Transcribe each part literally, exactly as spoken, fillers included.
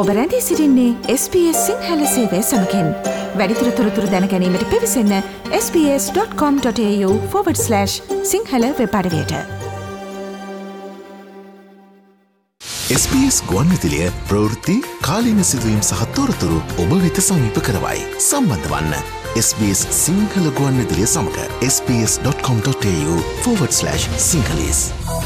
ඔබ රැඳී සිටින්නේ S B S සිංහල සේවය සමගින්. වැඩිදුර තොරතුරු දැන ගැනීමට පිවිසන්න s b s dot com dot a u forward slash Sinhala web අඩවියට. S B S ගුවන්විදුලිය ප්‍රවෘත්ති කාලීන සිදුවීම් සහ තොරතුරු ඔබ වෙත සමීප කරවයි. සම්බන්ධ වන්න S B S සිංහල ගුවන්විදුලිය සමග s b s dot com dot a u forward slash sinhalese.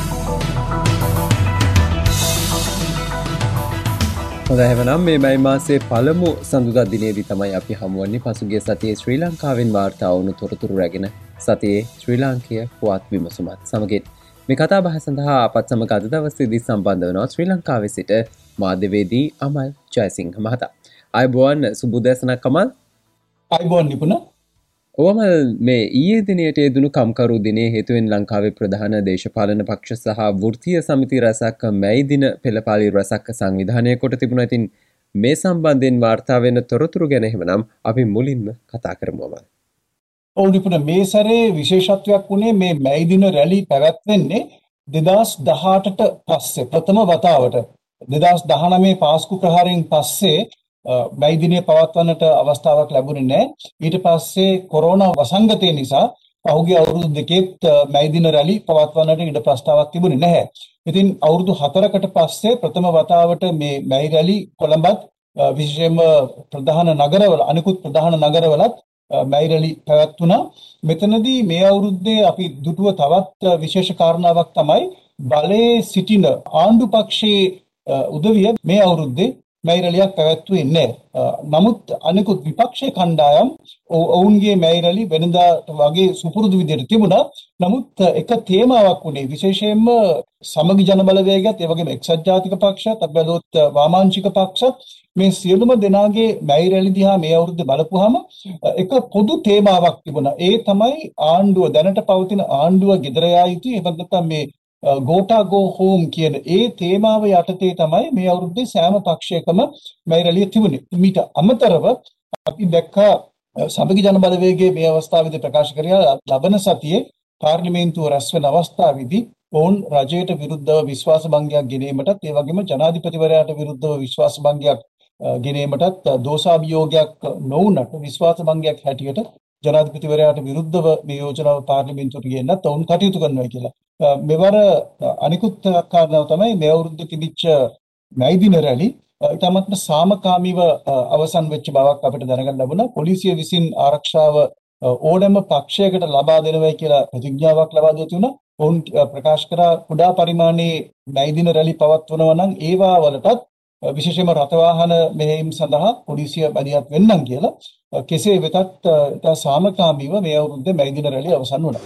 හොඳයි එහෙනම් මේ මයි මාසයේ පළමු සඳුදා දිනේදී තමයි අපි හමුවන්නේ. පසුගිය සතියේ ශ්‍රී ලංකාවෙන් වාර්තා වුණු තොරතුරු රැගෙන සතියේ ශ්‍රී ලාංකීය පුවත් විමසුමත් සමගින් මේ කතා බහ සඳහා අපත් සමග අද දවසේදී සම්බන්ධ වෙනවා ශ්‍රී ලංකාවේ සිට මාධ්‍යවේදී අමල් ජයසිංහ මහතා. ආයුබෝවන් සුබෝදෑසනක් අමල්. ආයුබෝවන් නිපුණ. ඔවමල් මේ ඊයේ දිනයට යෙදුණු කම්කරු දිනේ හේතුවෙන් ලංකාවේ ප්‍රධාන දේශපාලන පක්ෂ සහ වෘත්තීය සමිති රැසක් මැයි දින පෙළපාලි රැසක් සංවිධානය කොට තිබුණා. ඉතින් මේ සම්බන්ධයෙන් වාර්තා වෙන තොරතුරු ගැන එහෙමනම් අපි මුලින්ම කතා කරමු අමල්. ඔව් නිපුණ, මේ සැරේ විශේෂත්වයක් වුණේ මේ මැයි දින රැලි පැවැත්වෙන්නේ දෙදහස් දහඅටට පස්සේ ප්‍රථම වතාවට. දෙදහස් දහනවය පාස්කු ප්‍රහාරයෙන් පස්සේ මැයි දිනේ පවත්වන්නට අවස්ථාවක් ලැබුණේ නැහැ. ඊට පස්සේ කොරෝනා වසංගතය නිසා පහුගිය අවුරුදු දෙකෙත් මැයි දින රැලි පවත්වන්නට ඉඩ ප්‍රස්තාවක් තිබුණේ නැහැ. ඉතින් අවුරුදු හතරකට පස්සේ ප්‍රථම වතාවට මේ මැයි රැලි කොළඹත් විශේෂයෙන්ම ප්‍රධාන නගරවල අනිකුත් ප්‍රධාන නගරවලත් මැයි රැලි පැවැත්වුණා. මෙතනදී මේ අවුරුද්දේ අපි දුටුව තවත් විශේෂ කාරණාවක් තමයි බලයේ සිටින ආණ්ඩු පක්ෂයේ උදවිය මේ අවුරුද්දේ මැයි රැලියක් පැවැත්වුවේ නැහැ. නමුත් අනිකුත් විපක්ෂයේ කණ්ඩායම් ඔවුන්ගේ මැයි රැලි වෙනදාට වගේ සුපුරුදු විදිහට තිබුණා. නමුත් එක තේමාවක් වුණේ විශේෂයෙන්ම සමගි ජන බලවේගයත් ඒ වගේම එක්සත් ජාතික පක්ෂත් අපි බැලුවොත් වාමාංශික පක්ෂත් මේ සියලුම දෙනාගේ මැයි රැලි දිහා මේ අවුරුද්දේ බලපුවාම එක පොදු තේමාවක් තිබුණා. ඒ තමයි ආණ්ඩුව දැනට පවතින ආණ්ඩුව ගෙදර යා යුතුයි. එහෙම නැත්නම් මේ ගෝටා ගෝ හෝම් කියන ඒ තේමාව යටතේ තමයි මේ අවුරුද්දේ සෑම පක්ෂයකම මැයි රැලිය තිබුණේ. මීට අමතරව අපි දැක්කා සමගි ජන බලවේගයේ මේ අවස්ථාවේදී ප්‍රකාශ කරලා ලබන සතියේ පාර්ලිමේන්තුව රැස් වෙන අවස්ථාවේදී ඔවුන් රජයට විරුද්ධව විශ්වාස භංගයක් ගෙනීමටත් ඒ වගේම ජනාධිපතිවරයාට විරුද්ධව විශ්වාස භංගයක් ගෙනීමටත් දෝෂාභියෝගයක් නොවුනට විශ්වාස භංගයක් හැටියට ජනාධිපතිවරයාට විරුද්ධව මේ යෝජනාව පාර්ලිමේන්තුවට ගෙන්නත් ඔවුන් කටයුතු කරනවා කියලා. මෙවර අනිකුත් කාරණාව තමයි මේ අවුරුද්දේ තිබිච්ච මැයි දින රැලි ඉතාමත්ම සාමකාමීව අවසන් වෙච්ච බවක් අපිට දැනගන්න ලැබුණා. පොලිසිය විසින් ආරක්ෂාව ඕනෑම පක්ෂයකට ලබා දෙනවයි කියලා ප්‍රතිඥාවක් ලබා දී තිබුණා. ඔවුන් ප්‍රකාශ කරා කුඩා පරිමාණයේ මැයි දින රැලි පවත්වනවා නම් ඒවා වලටත් විශේෂයෙන්ම රථවාහන මෙහෙයුම් සඳහා පොලිසිය බැලියත් වෙන්නම් කියලා. කෙසේ වෙතත් ඉතා සාමකාමීව මේ අවුරුද්දේ මැයි දින රැලි අවසන් වුණා.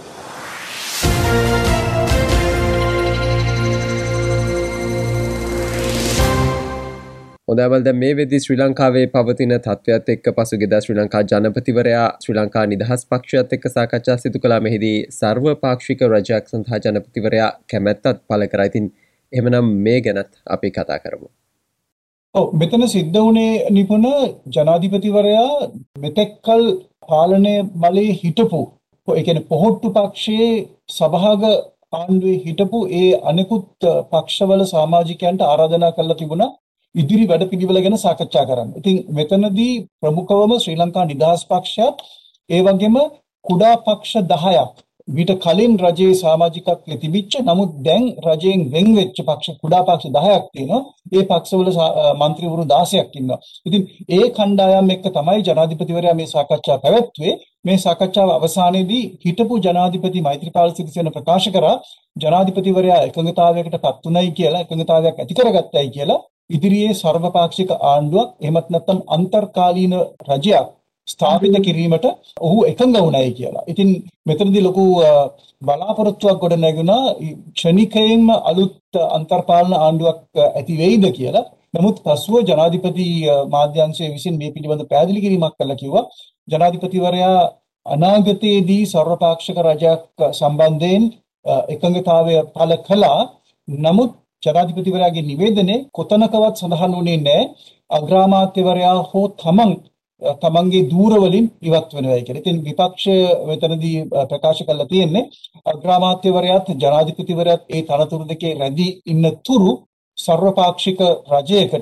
හොඳයි දැන් මේ වෙද්දී ශ්‍රී ලංකාවේ පවතින තත්ත්වයත් එක්ක පසුගියදා ශ්‍රී ලංකා ජනපතිවරයා ශ්‍රී ලංකා නිදහස් පක්ෂයත් එක්ක සාකච්ඡා සිදු කළා. මෙහිදී සර්වපාක්ෂික රජයක් සඳහා ජනපතිවරයා කැමැත්තත් පළ කරා. ඉතින් එහෙමනම් මේ ගැනත් අපි කතා කරමු. ඔව්, මෙතන සිද්ධ වුණේ නිපුණ ජනාධිපතිවරයා මෙතෙක්කල් පාලනය බලයේ හිටපු ඒ කියන්නේ පොහොට්ටු පක්ෂයේ සභාග ආණ්ඩුවේ හිටපු ඒ අනෙකුත් පක්ෂවල සමාජිකයන්ට ආරාධනා කළා තිබුණා ඉදිරි වැඩපිළිවෙල ගැන සාකච්ඡා කරන්න. ඉතින් මෙතනදී ප්‍රමුඛවම ශ්‍රී ලංකා නිදහස් පක්ෂයත් ඒ වගේම කුඩා පක්ෂ දහයක් ඊට කලින් රජයේ සමාජිකත්වයේ තිබිච්ච නමුත් දැන් රජයෙන් වෙන් වෙච්ච පක්ෂ කුඩා පක්ෂ දහයක් තියෙනවා. ඒ පක්ෂවල മന്ത്രിවරු දාසයක් ඉන්නවා. ඉතින් ඒ කණ්ඩායම් එක්ක තමයි ජනාධිපතිවරයා මේ සාකච්ඡාව පැවැත්වුවේ. මේ සාකච්ඡාව අවසානයේදී හිටපු ජනාධිපති මෛත්‍රීපාල සිරිසේන ප්‍රකාශ කරා ජනාධිපතිවරයා එකඟතාවයකට පත් වුණයි කියලා, එකඟතාවයක් ඇති කරගත්තයි කියලා. ඉදිරියේ සර්වපාක්ෂික ආණ්ඩුවක් එහෙමත් නැත්නම් අන්තර්කාලීන රජයක් ස්ථාපිත කිරීමට ඔහු එකඟ වුණයි කියලා. ඉතින් මෙතනදී ලොකු බලාපොරොත්තුවක් ගොඩ නැගුණා ක්ෂණිකයෙන්ම අලුත් අන්තර්පාලන ආණ්ඩුවක් ඇති වෙයිද කියලා. නමුත් පසුව ජනාධිපති මාධ්‍යංශය විසින් මේ පිළිබඳ පැහැදිලි කිරීමක් කළා කිව්වා ජනාධිපතිවරයා අනාගතයේදී සර්වපාක්ෂික රජයක් සම්බන්ධයෙන් එකඟතාවය පළ කළා. නමුත් ජනාධිපතිවරයාගේ නිවේදනයේ කොතනකවත් සඳහන් වුණේ නැහැ අග්‍රාමාත්‍යවරයා හෝ තමන් තමන්ගේ දූරවලින් ඉවත් වෙනවා කියලා. ඉතින් විපක්ෂය මෙතනදී ප්‍රකාශ කළා තියෙන්නේ අග්‍රාමාත්‍යවරයාත් ජනාධිපතිවරයාත් ඒ තනතුරු දෙකේ රැඳී ඉන්න තුරු සර්වපාක්ෂික රජයකට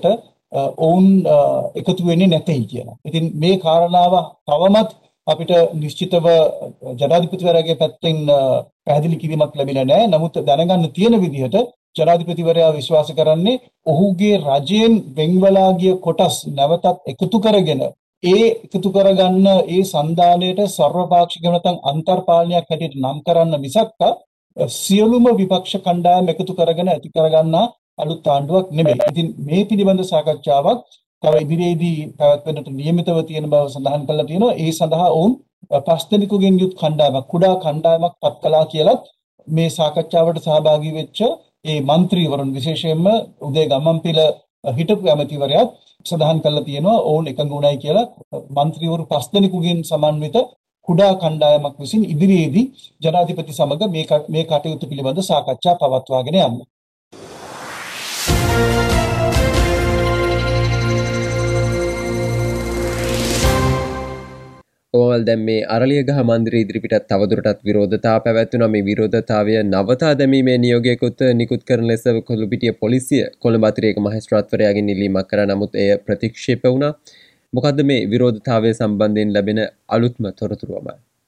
ඔවුන් එකතු වෙන්නේ නැtei කියලා. ඉතින් මේ කාරණාව තවමත් අපිට නිශ්චිතව ජනාධිපතිවරයාගේ පැත්තෙන් පැහැදිලි කිරීමක් ලැබිලා නැහැ. නමුත් දැනගන්න තියෙන විදිහට ජනාධිපතිවරයා විශ්වාස කරන්නේ ඔහුගේ රජයෙන් වෙන්වලා ගිය කොටස් නැවතත් එකතු කරගෙන ඒ එකතු කරගන්න ඒ සන්දානයට සර්වපාක්ෂික නැත්නම් අන්තර්පාලනයක් හැටියට නම් කරන්න මිසක් සියලුම විපක්ෂ කණ්ඩායම් එකතු කරගෙන ඇති කරගන්නා අලුත් ආණ්ඩුවක් නෙමෙයි. ඉතින් මේ පිළිබඳ සාකච්ඡාවක් තව ඉදිරියේදී පැවැත්වෙන්නට නියමිතව තියෙන බව සඳහන් කරලා තියෙනවා. ඒ සඳහා ඔවුන් පස් දෙනෙකුගෙන් යුත් කණ්ඩායමක් කුඩා කණ්ඩායමක් පත් කළා කියලා මේ සාකච්ඡාවට සහභාගී වෙච්ච ඒ മന്ത്രിවරුන් විශේෂයෙන්ම උදේ ගම්මන්පිල හිටපු ඇමතිවරයා සඳහන් කරලා තියෙනවා ඔවුන් එකඟ වුණයි කියලා. മന്ത്രിවරු පස් දෙනෙකුගෙන් සමන්විත කුඩා කණ්ඩායමක් විසින් ඉදිරියේදී ජනාධිපති සමග මේ මේ කටයුතු පිළිබඳ සාකච්ඡා පවත්වාගෙන යන්න. ඕවල් දැන් මේ අරලියගහ මන්දිරය ඉදිරිපිටත් තවදුරටත් විරෝධතා පැවැත්වුණා. මේ විරෝධතාවය නවතා දැමීමේ නියෝගයකුත් නිකුත් කරන ලෙස කොළඹිටිය පොලිසිය කොළඹ අතිරේක මහේස්ත්‍රාත්වරයාගෙන් ඉල්ලීමක් කරා. නමුත් එය ප්‍රතික්ෂේප වුණා. මොකද්ද මේ විරෝධතාවය සම්බන්ධයෙන් ලැබෙන අලුත්ම තොරතුරුවම?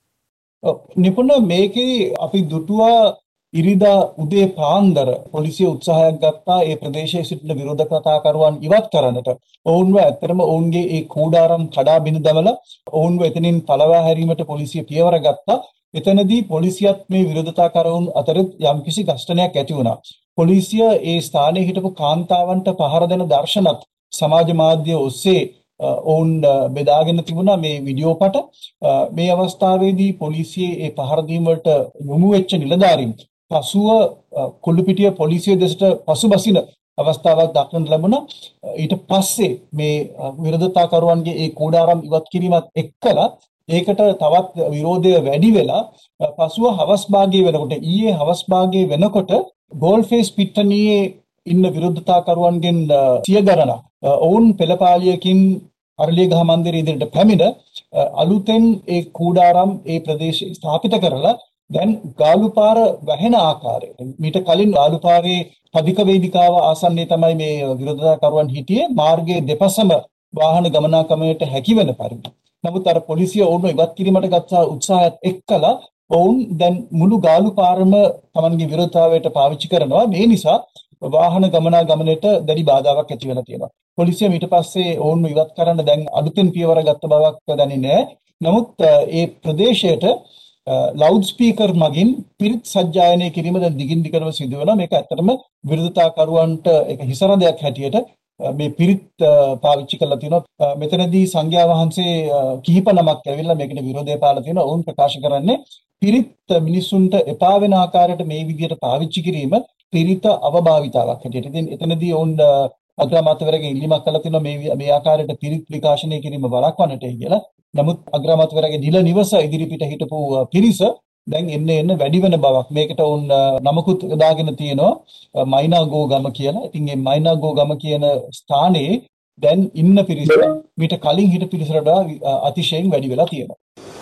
නිපුණ මේකේ අපි දුටුවා ඉරිදා උදේ පාන්දර පොලිසිය උත්සාහයක් ගත්තා ඒ ප්‍රදේශයේ සිටින විරෝධතාකරුවන් ඉවත් කරන්නට. ඔවුන්ව ඇත්තටම ඔවුන්ගේ ඒ කූඩාරම් කඩා බිඳ දමලා ඔවුන්ව එතනින් පළවා හැරීමට පොලිසිය පියවර ගත්තා. එතනදී පොලිසියත් මේ විරෝධතාකරුවන් අතර යම්කිසි ඝර්ෂණයක් ඇති වුණා. පොලිසිය ඒ ස්ථානයේ හිටපු කාන්තාවන්ට පහර දෙන දර්ශනත් සමාජ මාධ්‍ය ඔස්සේ ඔවුන් බෙදාගෙන තිබුණා මේ වීඩියෝ පට. මේ අවස්ථාවේදී පොලිසියේ ඒ පහර දීම වලට යොමු වෙච්ච නිලධාරීන් පසුව කොල්ලුපිටිය පොලිසිය දෙසට පසුබසින අවස්ථාවක් දක්වන්න ලැබුණා. ඊට පස්සේ මේ විරෝධතාකරුවන්ගේ ඒ කූඩාරම් ඉවත් කිරීමත් එක්කලා ඒකට තවත් විරෝධය වැඩි වෙලා පසුව හවස් භාගයේ වෙනකොට ඊයේ හවස් භාගයේ වෙනකොට ගෝල්ෆේස් පිට්ටනියේ ඉන්න විරෝධතාකරුවන්ගෙන් සිය ගණනක් ඔවුන් පෙළපාලියකින් අරලියගහ මන්දිරය ඉදිරියට පැමිණ අලුතෙන් ඒ කූඩාරම් ඒ ප්‍රදේශයේ ස්ථාපිත කරලා දැන් ගාලුපාර වැහෙන ආකාරයට මීට කලින් ගාලුපාරේ පදික වේදිකාව ආසන්නයේ තමයි මේ විරෝධතාකරුවන් හිටියේ. මාර්ගයේ දෙපසම වාහන ගමනාගමනයට හැකි වෙන පරිදි. නමුත් අර පොලිසිය ඔවුන්ව ඉවත් කිරීමට ගත්ත උත්සාහයත් එක්කලා ඔවුන් දැන් මුළු ගාලුපාරම තමන්ගේ විරෝධතාවයට පාවිච්චි කරනවා. මේ නිසා වාහන ගමනාගමනයට දැඩි බාධාවක් ඇති වෙලා තියෙනවා. පොලිසිය ඊට පස්සේ ඔවුන්ව ඉවත් කරන්න දැන් අලුතෙන් පියවර ගත්ත බවක් දැනෙන්නේ නැහැ. නමුත් ඒ ප්‍රදේශයට ලවුඩ් ස්පීකර් මගින් පිරිත් සජ්ජායනය කිරීම දැන් දිගින් දිගටම සිදු වෙනවා. මේක ඇත්තටම විරෝධතාකරුවන්ට ඒක හිසරදයක් හැටියට මේ පිරිත් පාවිච්චි කරලා තියෙනවා. මෙතනදී සංඝයා වහන්සේ කිහිප නමක් ඇවිල්ලා මේකට විරෝධය පාලා තියෙනවා. ඔවුන් ප්‍රකාශ කරන්නේ පිරිත් මිනිසුන්ට එපා වෙන ආකාරයට මේ විදිහට පාවිච්චි කිරීම පිරිත අවභාවිතාවක් හැටියට. ඉතින් එතනදී ඔවුන් අග්‍රාමාත්‍යවරයාගේ ඉල්ලීමක් කළා තියෙනවා මේ මේ ආකාරයට පිරිත් විකාශනය කිරීම වළක්වන්නට කියලා. නමුත් අග්‍රාමාත්‍යවරයාගේ නිල නිවස ඉදිරිපිට හිටපු පිරිස දැන් එන්න එන්න වැඩි වෙන බවක් මේකට උන් නමකුත් දාගෙන තියෙනවා මයිනාගෝ ගම කියලා. ඉතින් මේ මයිනාගෝ ගම කියන ස්ථානයේ දැන් ඉන්න පිරිස මීට කලින් හිට පිරිසට වඩා අතිශයින් වැඩි වෙලා තියෙනවා.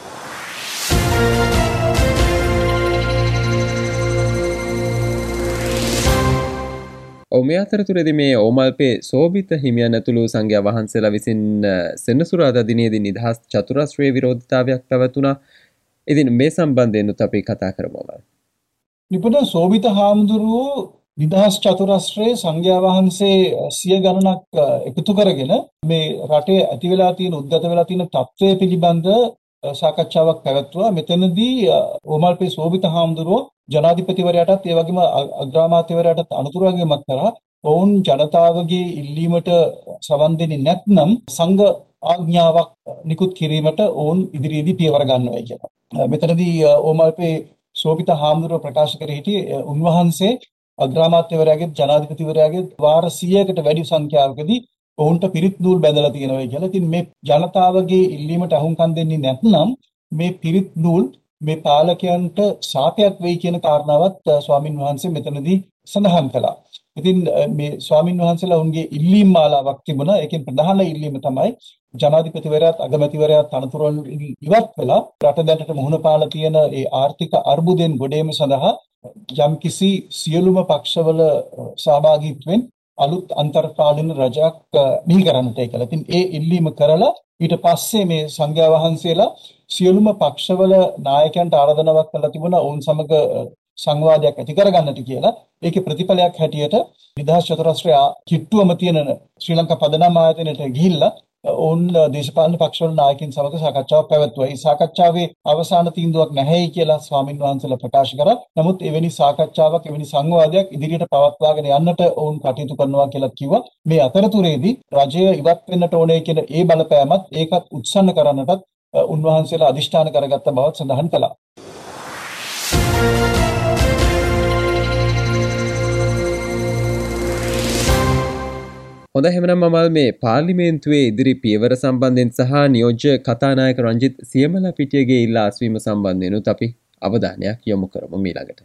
ඔව් මේ අතරතුරේදී මේ ඕමල්පේ සෝබිත හිමියන් ඇතුළු සංඝයා වහන්සේලා විසින් සෙනසුරාදා දිනේදී නිදහස් චතුරස්‍රයේ විරෝධතාවයක් පැවැතුණා. ඉතින් මේ සම්බන්ධයෙන් උත් අපි කතා කරමු. නිපුණ සෝබිත හාමුදුරුවෝ නිදහස් චතුරස්‍රයේ සංඝයා වහන්සේ සිය ගණනක් එකතු කරගෙන මේ රටේ ඇති වෙලා තියෙන උද්ගත වෙලා තියෙන තත්ත්වය පිළිබඳ සාකච්ඡාවක් පැවැත්වුවා. මෙතනදී ඕමල්පේ සෝබිත හාමුදුරුවෝ ජනාධිපතිවරයාටත් ඒ වගේම අග්‍රාමාත්‍යවරයාටත් අනුතරාගමක් කරා ඔවුන් ජනතාවගේ ඉල්ලීමට සවන් දෙන්නේ නැත්නම් සංඝ ආඥාවක් නිකුත් කිරීමට ඔවුන් ඉදිරියේදී පියවර ගන්නවා කියලා. මෙතනදී ඕමල්පේ සෝබිත හාමුදුරුවෝ ප්‍රකාශ කර සිටියේ උන්වහන්සේ අග්‍රාමාත්‍යවරයාගේ ජනාධිපතිවරයාගේ වාර සියයකට වැඩි සංඛ්‍යාවකදී ඔවුන්ට පිරිත් නූල් බැඳලා තියෙනවා කියලා. ඉතින් මේ ජනතාවගේ ඉල්ලීමට අහුම්කම් දෙන්නේ නැත්නම් මේ පිරිත් නූල් මේ පාලකයන්ට ශාපයක් වෙයි කියන කාරණාවත් ස්වාමින් වහන්සේ මෙතනදී සඳහන් කළා. ඉතින් මේ ස්වාමින් වහන්සේලා උන්ගේ ඉල්ලීම් මාලාවක් තිබුණා. ඒකෙන් ප්‍රධාන ඉල්ලීම තමයි ජනාධිපතිවරයාත් අගමැතිවරයාත් අනතුරුන් ඉවත් වෙලා රට දැනට මුහුණ පාලා තියෙන ඒ ආර්ථික අර්බුදයෙන් ගොඩේම සඳහා යම්කිසි සියලුම පක්ෂවල සහභාගීත්වයෙන් අලුත් අන්තර්පාලින රජයක් බිහි කරන්නටයි කියලා. ඉතින් ඒ ඉල්ලීම කරලා ඊට පස්සේ මේ සංඝයා වහන්සේලා සියලුම පක්ෂවල නායකයන්ට ආරාධනාවක් කළා තිබුණා ඔවුන් සමග සංවාදයක් ඇති කරගන්නට කියලා. ඒකේ ප්‍රතිඵලයක් හැටියට නිදහස් චතුරස්‍රය කිට්ටුවම තියෙන ශ්‍රී ලංකා පදනම් ආයතනයට ගිහිල්ලා ඔවුන් දේශපාලන පක්ෂවල නායකින් සමග සාකච්ඡාවක් පැවැත්වුවා. මේ සාකච්ඡාවේ අවසාන තීන්දුවක් නැහැයි කියලා ස්වාමින් වහන්සේලා ප්‍රකාශ කරා. නමුත් එවැනි සාකච්ඡාවක් එවැනි සංවාදයක් ඉදිරියට පවත්වාගෙන යන්නට ඔවුන් කටයුතු කරනවා කියලා කිව්වා. මේ අතරතුරේදී රජය ඉවත් වෙන්නට ඕනේ කියන ඒ බලපෑමත් ඒකත් උත්සන්න කරන්නටත් උන්වහන්සේලා අදිෂ්ඨාන කරගත්ත බවත් සඳහන් කළා. හොඳ එහෙමනම් මම මේ පාර්ලිමේන්තුවේ ඉදිරි පියවර සම්බන්ධයෙන් සහ නියෝජ්‍ය කතානායක රංජිත් සියමලා පිටියගේ ඉල්ලා අස්වීම සම්බන්ධයෙන් උත් අපි අවධානයක් යොමු කරමු ඊළඟට.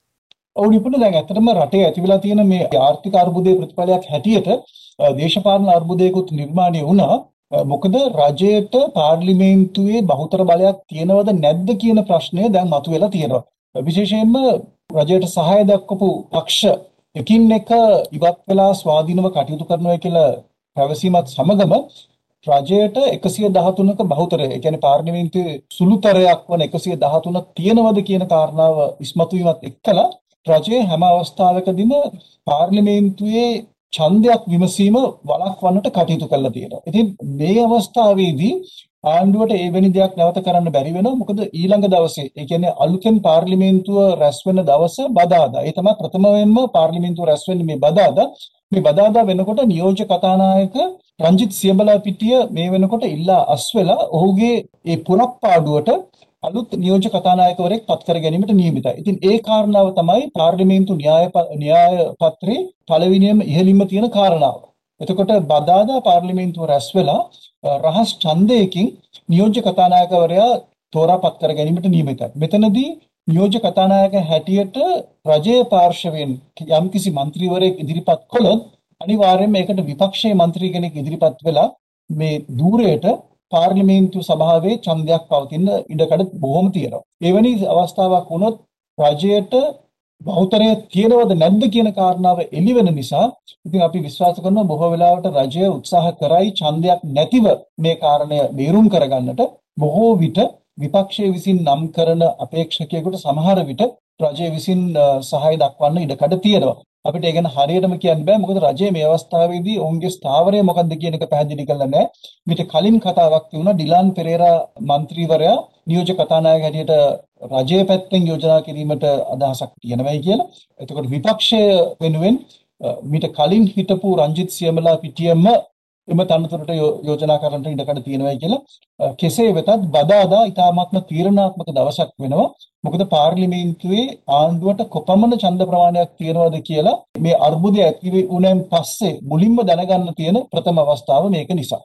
ඔව් නිපුණ දැන් ඇත්තටම රටේ ඇති වෙලා තියෙන මේ ආර්ථික අර්බුදයේ ප්‍රතිඵලයක් හැටියට දේශපාලන අර්බුදයකුත් නිර්මාණය වුණා. මොකද රජයට පාර්ලිමේන්තුවේ බහුතර බලයක් තියෙනවද නැද්ද කියන ප්‍රශ්නය දැන් මතුවෙලා තියෙනවා. විශේෂයෙන්ම රජයට සහාය දක්වපු පක්ෂ එකින් එක ඉවත් වෙලා ස්වාධීනව කටයුතු කරනවා කියලා පැවසීමත් සමගම රජයට එකසිය දහතුනක බහුතරය, ඒ කියන්නේ පාර්ලිමේන්තුවේ සුළුතරයක් වන එකසිය දහතුනක් තියෙනවද කියන කාරණාව ඉස්මතු වීමත් එක්කලා රජය හැම අවස්ථාවකදීම පාර්ලිමේන්තුවේ ඡන්දයක් විමසීම වළක්වන්නට කටයුතු කරලා තියෙනවා. ඉතින් මේ අවස්ථාවේදී ආණ්ඩුවට ඒ වෙනි දෙයක් නැවත කරන්න බැරි වෙනවා. මොකද ඊළඟ දවසේ, ඒ කියන්නේ අලුතෙන් පාර්ලිමේන්තුව රැස් වෙන දවස බදාදා. ඒ තමයි ප්‍රථමයෙන්ම පාර්ලිමේන්තුව රැස් වෙන්නේ මේ බදාදා. මේ බදාදා වෙනකොට නියෝජ්‍ය කතානායක රංජිත් සියඹලා පිටිය මේ වෙනකොට ඉල්ලා අස්වෙලා ඔහුගේ ඒ පුරප්පාඩුවට අලුත් නියෝජ්‍ය කතානායකවරයෙක් පත් කර ගැනීමට නියමිතයි. ඉතින් ඒ කාරණාව තමයි පාර්ලිමේන්තු න්‍යාය න්‍යාය පත්‍රයේ පළවෙනියම ඉහළින්ම තියෙන කාරණාව. එතකොට බදාදා පාර්ලිමේන්තුව රැස් වෙලා රහස් ඡන්දයකින් නියෝජ්‍ය කතානායකවරයා තෝරාපත් කර ගැනීමට නියමිතයි. මෙතනදී නියෝජ්‍ය කතානායක හැටියට රජයේ පාර්ශවයෙන් යම්කිසි മന്ത്രിවරයෙක් ඉදිරිපත් කළොත් අනිවාර්යයෙන්ම ඒකට විපක්ෂයේ മന്ത്രി කෙනෙක් ඉදිරිපත් වෙලා මේ ධූරයට පාර්ලිමේන්තු සභාවේ ඡන්දයක් පවතින ඉඩකඩ බොහොම තියෙනවා. එවැනි අවස්ථාවක් වුණොත් රජයට බහුතරය තියෙනවද නැද්ද කියන කාරණාව එළි වෙන නිසා ඉතින් අපි විශ්වාස කරනවා බොහෝ වෙලාවට රජය උත්සාහ කරයි ඡන්දයක් නැතිව මේ කාරණය බේරුම් කරගන්නට. බොහෝ විට විපක්ෂයේ විසින් නම් කරන අපේක්ෂකයෙකුට සමහර විට රජය විසින් සහාය දක්වන්න ඉඩකඩ තියෙනවා. අපිට ඒ ගැන හරියටම කියන්න බෑ. මොකද රජය මේ අවස්ථාවේදී ඔවුන්ගේ ස්ථාවරය මොකක්ද කියන එක පැහැදිලි කරලා නැහැ. මීට කලින් කතාවක් තිබුණා ඩිලාන් පෙරේරා മന്ത്രിවරයා නියෝජ්‍ය කතානායක හැටියට රජයේ පැත්තෙන් යෝජනා කිරීමට අදහසක් තියෙනවායි කියලා. එතකොට විපක්ෂය වෙනුවෙන් මීට කලින් හිටපු රංජිත් සියමලා පිටියම එම තනතුරට යෝජනා කරන්නට ඉඩකඩ තියෙනවායි කියලා. කෙසේ වෙතත් බදාදා ඉතාමත්ම තීරණාත්මක දවසක් වෙනවා. මොකද පාර්ලිමේන්තුවේ ආණ්ඩුවට කොපමණ ඡන්ද ප්‍රමාණයක් තියෙනවද කියලා මේ අර්බුදය ඇති වුණෙන් පස්සේ මුලින්ම දැනගන්න තියෙන ප්‍රථම අවස්ථාව මේක නිසා.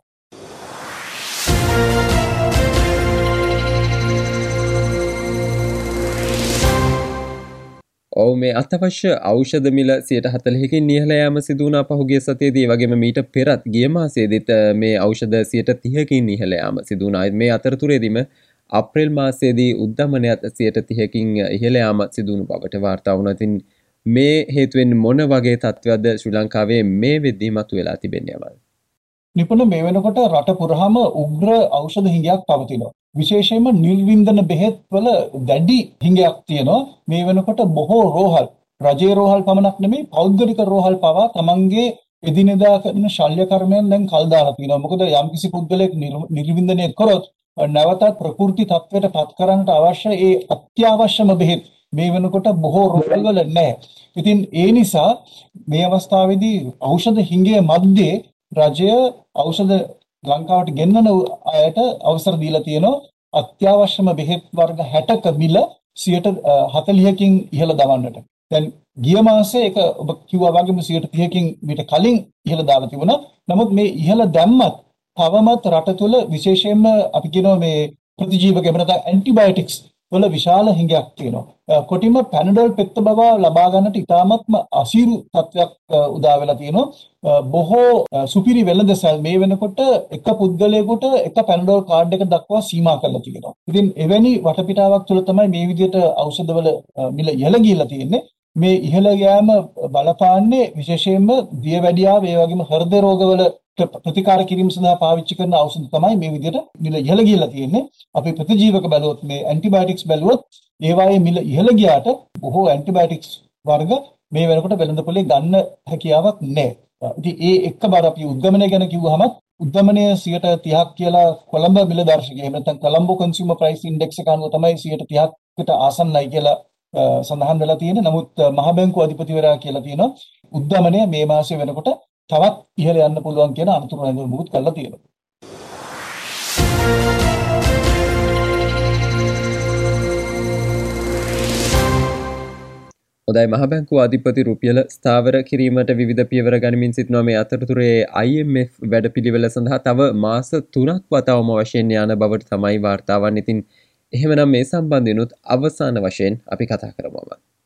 ඔව් මේ අත්‍යවශ්‍ය ඖෂධ මිල සියයට හතළිහකින් ඉහළ යාම සිදු වුණා පහුගිය සතියේදී. ඒ වගේම මීට පෙරත් ගිය මාසයේදීත් මේ ඖෂධ සියයට තිහකින් ඉහළ යාම සිදු වුණා. මේ අතරතුරේදීම අප්‍රේල් මාසයේදී උද්ධමනයත් සියයට තිහකින් ඉහළ යාම සිදු වුණු බවට වාර්තා වුණා. ඉතින් මේ හේතුවෙන් මොන වගේ තත්ත්වයක්ද ශ්‍රී ලංකාවේ මේ වෙද්දී මතුවලා තිබෙන්නේ අවල්? නිපුණ මේ වෙනකොට රට පුරාම උග්‍ර ඖෂධ හිඟයක් පවතිනවා. විශේෂයෙන්ම නිර්වින්දන බෙහෙත් වල දැඩි හිඟයක් තියෙනවා. මේ වෙනකොට බොහෝ රෝහල්, රජයේ රෝහල් පමණක් නෙමෙයි පෞද්ගලික රෝහල් පවා තමන්ගේ එදිනෙදා කරන ශල්‍ය කර්මයන් දැන් කල් දාලා තියෙනවා. මොකද යම්කිසි පුද්ගලයෙක් නිර්වින්දනය කරොත් නැවතත් ප්‍රකෘති තත්ත්වයට පත් කරන්නට අවශ්‍ය ඒ අත්‍යවශ්‍යම බෙහෙත් මේ වෙනකොට බොහෝ රෝහල් වල නැහැ. ඉතින් ඒ නිසා මේ අවස්ථාවේදී ඖෂධ හිඟයේ මැද්දේ රජය ඖෂධ ලංකාවට ගෙන්නන අයට අවසර දීලා තියෙනවා අත්‍යවශ්‍යම බෙහෙත් වර්ග හැටක මිල සියයට හතළිහකින් ඉහළ දවන්නට. දැන් ගිය මාසේ ඒක ඔබ කිව්වා වගේම සියයට තිහකින් මීට කලින් ඉහළ දාලා තිබුණා. නමුත් මේ ඉහළ දැම්මත් තවමත් රට තුළ විශේෂයෙන්ම අපි කියනවා මේ ප්‍රතිජීවක එහෙම නැත්නම් ඇන්ටිබයොටික්ස් වල විශාල හිඟයක් තියෙනවා. කොටිම පැනඩෝල් පෙත්ත බව ලබා ගන්නට ඉතාමත්ම අසීරු තත්ත්වයක් උදා වෙලා තියෙනවා. බොහෝ සුපිරි වෙළඳසැල් මේ වෙනකොට එක පුද්ගලයෙකුට එක පැනඩෝල් කාඩ් එක දක්වා සීමා කරලා තියෙනවා. ඉතින් එවැනි වටපිටාවක් තුළ තමයි මේ විදිහට ඖෂධවල මිල ඉහළ ගිහිල්ලා තියෙන්නේ. මේ ඉහළ යෑම බලපාන්නේ විශේෂයෙන්ම දියවැඩියාව ඒ වගේම හෘද රෝගවල ප්‍රතිකාර කිරීම සඳහා පාවිච්චි කරන ඖෂධ තමයි මේ විදිහට මිල ඉහළ ගියලා තියෙන්නේ. අපි ප්‍රතිජීවක බැලුවොත් මේ ඇන්ටිබයොටික්ස් බැලුවොත් ඒවායේ මිල ඉහළ ගියාට බොහෝ ඇන්ටිබයොටික්ස් වර්ග මේ වෙනකොට වෙළඳපොලේ ගන්න හැකියාවක් නැහැ. ඉතින් ඒ එක්ක බර අපි උද්ගමනය ගැන කිව්වහම උද්ගමනය සියයට තිහක් කියලා කොළඹ මිල දර්ශකය එහෙම නැත්නම් කොළඹ කන්සියුමර් ප්‍රයිස් ඉන්ඩෙක්ස් එක අනුව තමයි සියයට තිහකට ආසන්නයි කියලා සඳහන් වෙලා තියෙන්නේ. නමුත් මහ බැංකුව අධිපතිවරයා කියලා තියෙනවා උද්ගමනය මේ මාසයේ වෙනකොට තවත් ඉහළ යන්න පුළුවන් කියන අනුතුරු නැගුම් මුකුත් කරලා තියෙනවා. හොඳයි මහ බැංකුව අධිපති රුපියල ස්ථාවර කිරීමට විවිධ පියවර ගනිමින් සිටිනවා. මේ අතරතුරේ I M F වැඩපිළිවෙල සඳහා තව මාස තුනක් වතාවම වශයෙන් යන බවට තමයි වාර්තා වන්නේ. ඉතින් එහෙමනම් මේ සම්බන්ධයෙන්ුත් අවසාන වශයෙන් අපි කතා කරමු.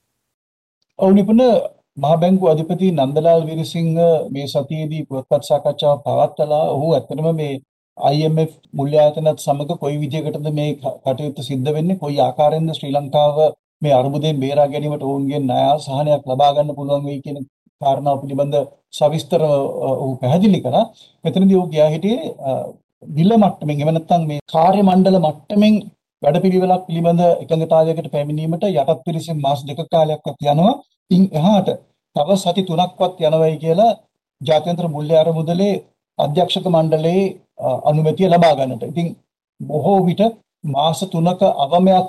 ඔව් නිපුණ මහ බැංකුව අධිපති නන්දලාල් වීරසිංහ මේ සතියේදී පුවත්පත් සාකච්ඡාවක් පවත්වලා ඔහු ඇත්තටම මේ I M F මුල්‍ය ආයතනත් සමග කොයි විදිහකටද මේ කටයුත්ත සිද්ධ වෙන්නේ, කොයි ආකාරයෙන්ද ශ්‍රී ලංකාව මේ අර්බුදයෙන් බේරා ගැනීමට ඔවුන්ගේ ණය සහනයක් ලබා ගන්න පුළුවන් වෙයි කියන කාරණාව පිළිබඳ සවිස්තර ඔහු පැහැදිලි කරා. මෙතනදී ඔහු ගියා හිටියේ විල මට්ටමින් එහෙම නැත්නම් මේ කාර්ය මණ්ඩල මට්ටමින් වැඩපිළිවෙලක් පිළිබඳ එකඟතාවයකට පැමිණීමට යටත් පිරිසෙන් මාස දෙක කාලයක්වත් යනවා. ඉන් එහාට තව සති තුනක්වත් යනවායි කියලා ජාත්‍යන්තර මුල්‍ය අරමුදලේ අධ්‍යක්ෂක මණ්ඩලයේ අනුමැතිය ලබා ගන්නට. ඉතින් බොහෝ විට මාස තුනක අවමයක්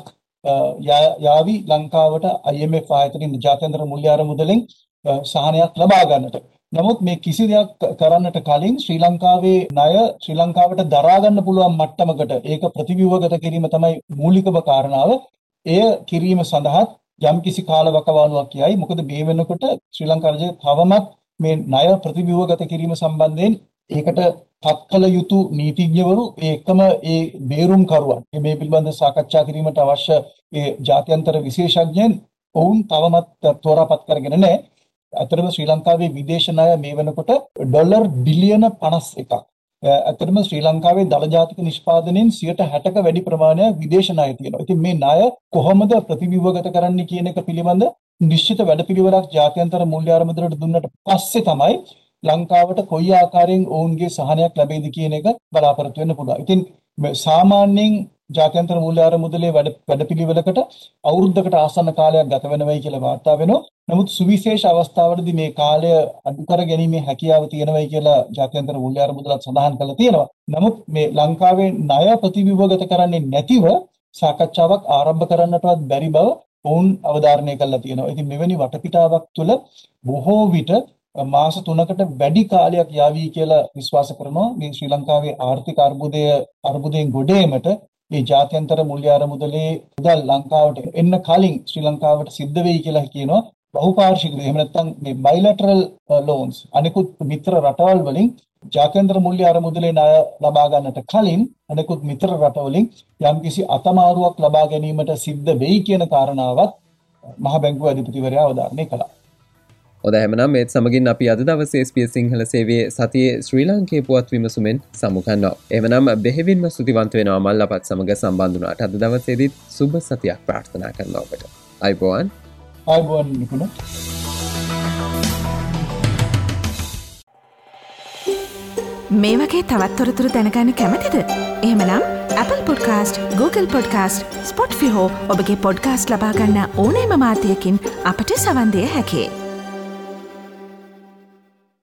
යාවි ලංකාවට I M F ආයතනින් ජාත්‍යන්තර මුල්‍ය අරමුදලෙන් සහනයක් ලබා ගන්නට. නමුත් මේ කිසි දෙයක් කරන්නට කලින් ශ්‍රී ලංකාවේ ණය ශ්‍රී ලංකාවට දරා ගන්න පුළුවන් මට්ටමකට ඒක ප්‍රතිව්‍යුහගත කිරීම තමයි මූලිකම කාරණාව. එය කිරීම සඳහා යම් කිසි කාලවකවානුවක් යයි. මොකද මේ වෙනකොට ශ්‍රී ලංකා රජය තවමත් මේ ණය ප්‍රතිව්‍යුහගත කිරීම සම්බන්ධයෙන් ඒකට පත්කල යුතු නීතිඥවරු ඒකම ඒ බේරුම් කරුවන් මේ පිළිබඳ සාකච්ඡා කිරීමට අවශ්‍ය ඒ ජාත්‍යන්තර විශේෂඥයන් ඔවුන් තවමත් තෝරාපත් කරගෙන නැහැ. අතරම ශ්‍රී ලංකාවේ විදේශ ණය මේ වෙනකොට ඩොලර් බිලියන පනස් එකක්. අතරම ශ්‍රී ලංකාවේ දළ ජාතික නිෂ්පාදනයෙන් සියයට හැටක වැඩි ප්‍රමාණයක් විදේශ ණය තියෙනවා. ඉතින් මේ ණය කොහොමද ප්‍රතිව්‍යුහගත කරන්නේ කියන එක පිළිබඳ නිශ්චිත වැඩපිළිවෙලක් ජාත්‍යන්තර මුල්‍ය අරමුදලට දුන්නට පස්සේ තමයි ලංකාවට කොයි ආකාරයෙන් ඔවුන්ගේ සහනයක් ලැබෙයිද කියන එක බලාපොරොත්තු වෙන්න පුළුවන්. ඉතින් සාමාන්‍යයෙන් ජාත්‍යන්තර මුල්‍ය අරමුදලේ වැඩ වැඩපිළිවෙලකට අවුරුද්දකට ආසන්න කාලයක් ගත වෙනවයි කියලා වාර්තා වෙනවා. නමුත් සුවිශේෂ අවස්ථාවලදී මේ කාලය අඩු කර ගැනීමේ හැකියාව තියෙනවයි කියලා ජාත්‍යන්තර මුල්‍ය අරමුදලත් සඳහන් කරලා තියෙනවා. නමුත් මේ ලංකාවේ ණය ප්‍රතිව්‍යුහගත කරන්නේ නැතිව සාකච්ඡාවක් ආරම්භ කරන්නටවත් බැරි බව ඔවුන් අවධාරණය කරලා තියෙනවා. ඉතින් මෙවැනි වටපිටාවක් තුළ බොහෝ විට මාස තුනකට වැඩි කාලයක් යාවි කියලා විශ්වාස කරනවා. මේ ශ්‍රී ලංකාවේ ආර්ථික අර්බුදය අර්බුදයෙන් ගොඩේමට මේ ජාත්‍යන්තර මුල්‍ය අරමුදලේ මුදල් ලංකාවට එන්න කලින් ශ්‍රී ලංකාවට සිද්ධ වෙයි කියලා කියනවා. බහුපාර්ශ්වික එහෙම නැත්නම් මේ බයිලැටරල් ලෝන්ස් අනෙකුත් මිත්‍ර රටවල් වලින් ජාත්‍යන්තර මුල්‍ය අරමුදලේ ණය ලබා ගන්නට කලින් අනෙකුත් මිත්‍ර රටවලින් යම්කිසි අතමාරුවක් ලබා ගැනීමට සිද්ධ වෙයි කියන කාරණාවත් මහ බැංකුව අධිපතිවරයා අවධාරණය කළා. හොඳයි එහෙනම් මේත් සමගින් අපි අද දවසේ S B S සිංහල සේවයේ සතියේ ශ්‍රී ලාංකේය පුවත් විමසුමෙන් සමුගන්නවා. එහෙනම් බෙහෙවින්ම ස්තුතිවන්ත වෙනවා මල් අපත් සමග සම්බන්ධ වුණාට. අද දවසේදීත් සුබ සතියක් ප්‍රාර්ථනා කරනවා ඔබට. අයිබෝවන්. අයිබෝවන් නිකුණ. මේ වගේ තවත් තොරතුරු දැනගන්න කැමතිද? එහෙමනම් Apple Podcast, Google Podcast, Spotify හෝ ඔබගේ podcast ලබා ගන්න ඕනෑම මාධ්‍යයකින් අපට සවන් දෙන්න හැකියි.